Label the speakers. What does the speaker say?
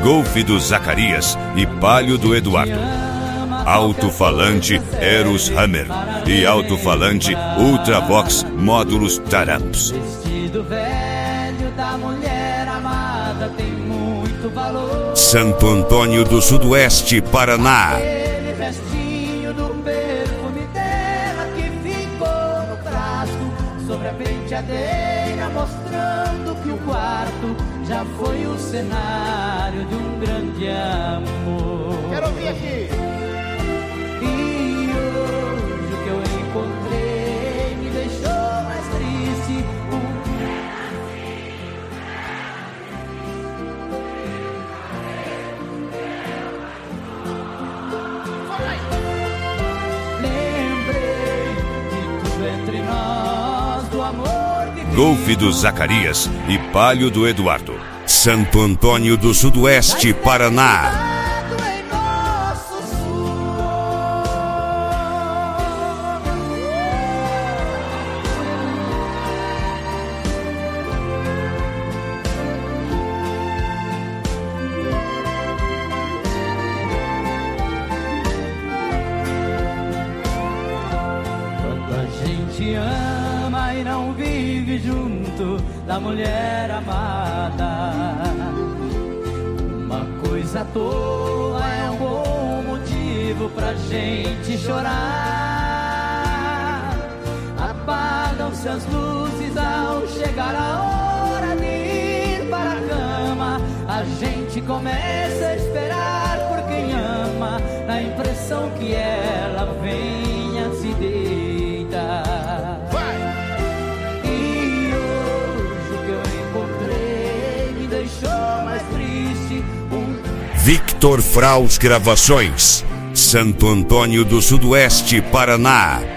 Speaker 1: Golf do Zacarias e Palio do Eduardo. Alto-falante Eros Hammer e alto-falante Ultravox Módulos Taramps.
Speaker 2: Vestido velho da mulher amada tem muito valor.
Speaker 1: Santo Antônio do Sudoeste, Paraná.
Speaker 2: Aquele restinho do perfume dela que ficou no frasco sobre a penteadeira, mostrando que o quarto já foi o cenário de um grande amor.
Speaker 3: Quero ouvir aqui.
Speaker 2: E hoje o que eu encontrei me deixou mais triste. Lembrei de tudo entre nós, do amor que
Speaker 1: Golf do Zacarias e Palio do Eduardo. Santo Antônio do Sudoeste, Paraná.
Speaker 2: em nosso suor. Quando a gente ama e não vive junto da mulher amada, uma coisa à toa é um bom motivo pra gente chorar. Apagam-se as luzes ao chegar a hora de ir para a cama. A gente começa a esperar por quem ama, na impressão que ela venha se deitar. E hoje o que eu encontrei me deixou mais triste.
Speaker 1: Victor Fraus Gravações. Santo Antônio do Sudoeste, Paraná.